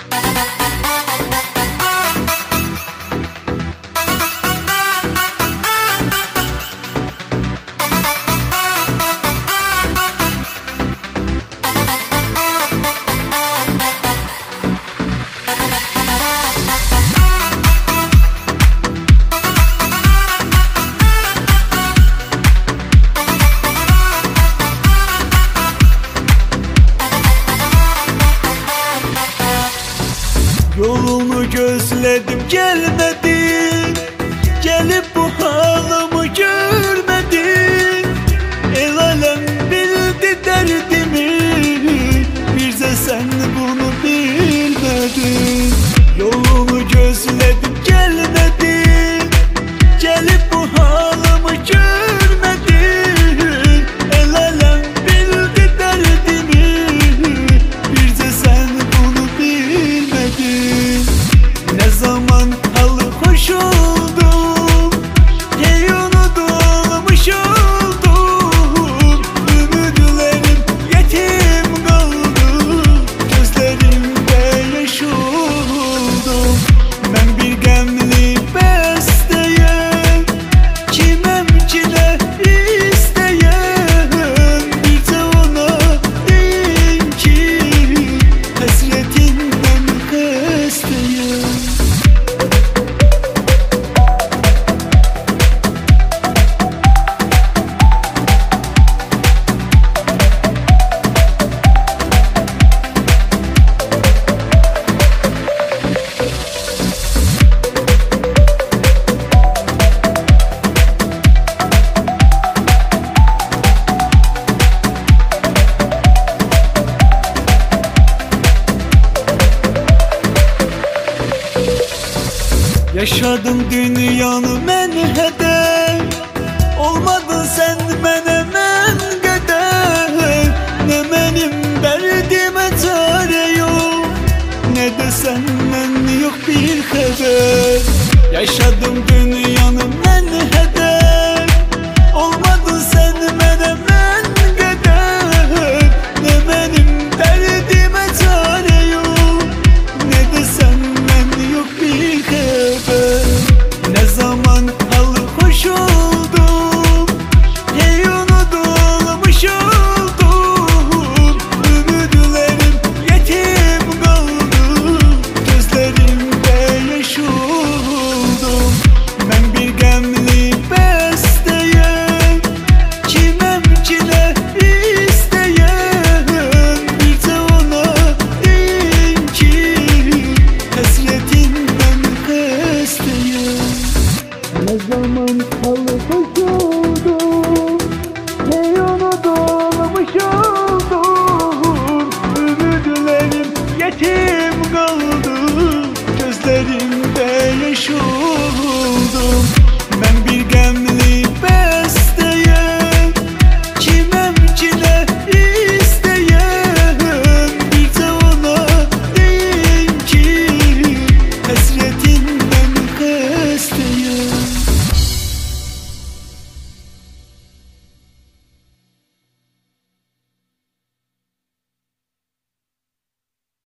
Yolunu gözledim gelmedin, gelip bu halımı görmedin. El alem bildi derdimi, bir de sen bunu bilmedin. Yolunu gözledim gelmedin, gelip bu halımı görmedin. El alem bildi derdimi, bir de sen bunu bilmedin. Ne zaman halı hoş oldum, hey unutulmuş oldum. Ümitlerim yetim kaldı, gözlerimde yaş oldum. Ben bir gemli besteyim, kimem kine isteyem. Bir de ona deyin ki hasretinden hastayım. Yaşadım dünyanı menhede,